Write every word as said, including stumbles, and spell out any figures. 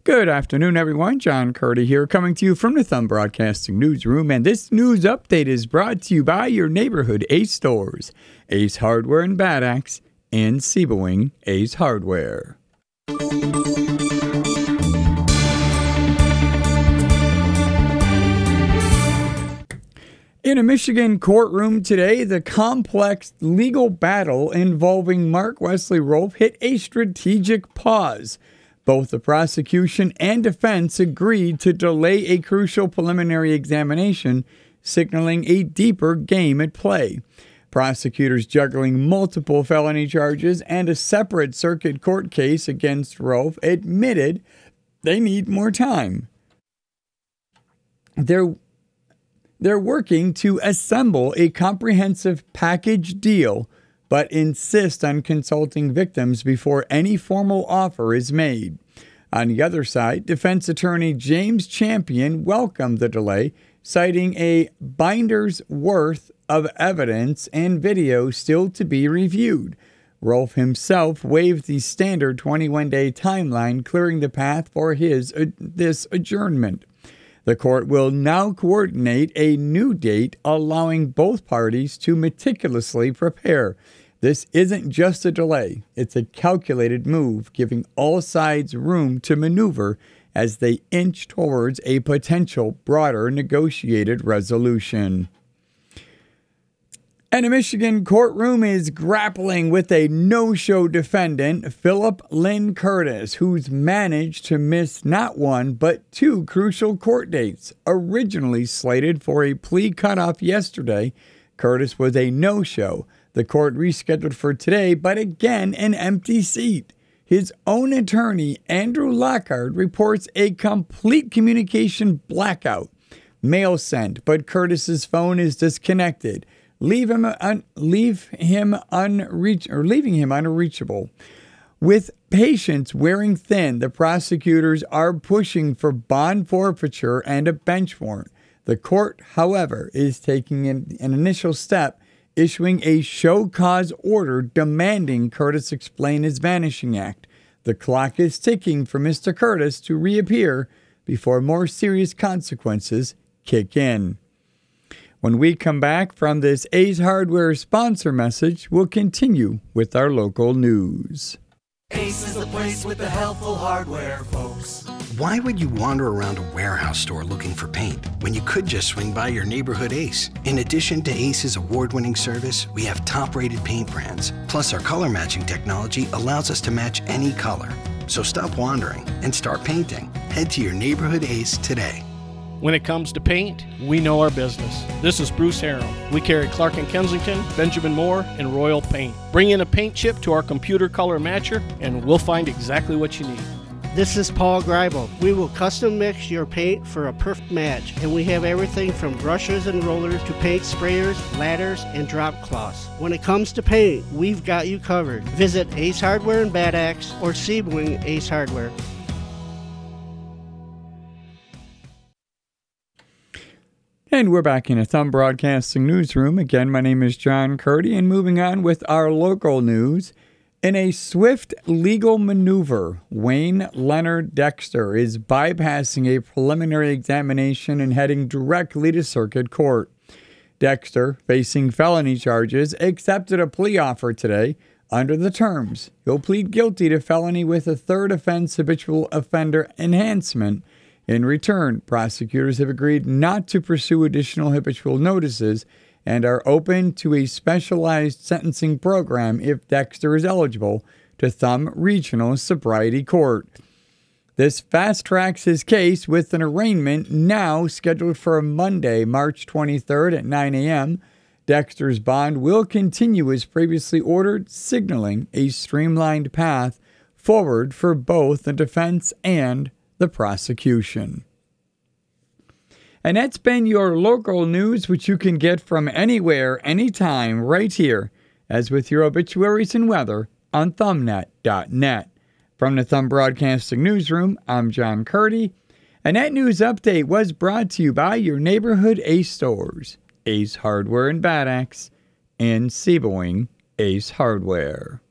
Good afternoon, everyone. John Curdy here, coming to you from the Thumb Broadcasting Newsroom, and this news update is brought to you by your neighborhood Ace stores, Ace Hardware and Bad Axe, and Sebowing Ace Hardware. In a Michigan courtroom today, the complex legal battle involving Mark Wesley Rolfe hit a strategic pause. Both the prosecution and defense agreed to delay a crucial preliminary examination, signaling a deeper game at play. Prosecutors juggling multiple felony charges and a separate circuit court case against Rolfe admitted they need more time. They're, they're working to assemble a comprehensive package deal, but insist on consulting victims before any formal offer is made. On the other side, defense attorney James Champion welcomed the delay, citing a binder's worth of evidence and video still to be reviewed. Rolfe himself waived the standard twenty-one day timeline, clearing the path for his uh, this adjournment. The court will now coordinate a new date, allowing both parties to meticulously prepare. This isn't just a delay, it's a calculated move, giving all sides room to maneuver as they inch towards a potential broader negotiated resolution. And a Michigan courtroom is grappling with a no-show defendant, Philip Lynn Curtis, who's managed to miss not one, but two crucial court dates. Originally slated for a plea cutoff yesterday, Curtis was a no-show. The court rescheduled for today, but again an empty seat. His own attorney, Andrew Lockhart, reports a complete communication blackout. Mail sent, but Curtis's phone is disconnected. Leave him un, leave him unreach or leaving him unreachable. With patience wearing thin, the prosecutors are pushing for bond forfeiture and a bench warrant. The court, however, is taking an, an initial step, issuing a show cause order demanding Curtis explain his vanishing act. The clock is ticking for Mister Curtis to reappear before more serious consequences kick in. When we come back from this Ace Hardware sponsor message, we'll continue with our local news. Ace is the place with the helpful hardware, folks. Why would you wander around a warehouse store looking for paint when you could just swing by your neighborhood Ace? In addition to Ace's award-winning service, we have top-rated paint brands. Plus, our color matching technology allows us to match any color. So stop wandering and start painting. Head to your neighborhood Ace today. When it comes to paint, we know our business. This is Bruce Harrell. We carry Clark and Kensington, Benjamin Moore, and Royal Paint. Bring in a paint chip to our computer color matcher, and we'll find exactly what you need. This is Paul Greibel. We will custom mix your paint for a perfect match, and we have everything from brushes and rollers to paint sprayers, ladders, and drop cloths. When it comes to paint, we've got you covered. Visit Ace Hardware and Bad Axe or Sebowing Ace Hardware. And we're back in a Thumb Broadcasting newsroom. Again, my name is John Curdy, and moving on with our local news. In a swift legal maneuver, Wayne Leonard Dexter is bypassing a preliminary examination and heading directly to circuit court. Dexter, facing felony charges, accepted a plea offer today. Under the terms, he'll plead guilty to felony with a third offense habitual offender enhancement. In return, prosecutors have agreed not to pursue additional habitual notices and are open to a specialized sentencing program if Dexter is eligible to Thumb Regional Sobriety Court. This fast-tracks his case with an arraignment now scheduled for Monday, March twenty-third at nine a.m. Dexter's bond will continue as previously ordered, signaling a streamlined path forward for both the defense and the prosecution. And that's been your local news, which you can get from anywhere, anytime, right here, as with your obituaries and weather on thumbnet dot net. From the Thumb Broadcasting Newsroom, I'm John Curdy, and that news update was brought to you by your neighborhood Ace stores, Ace Hardware and Bad Axe, and Sebowing Ace Hardware.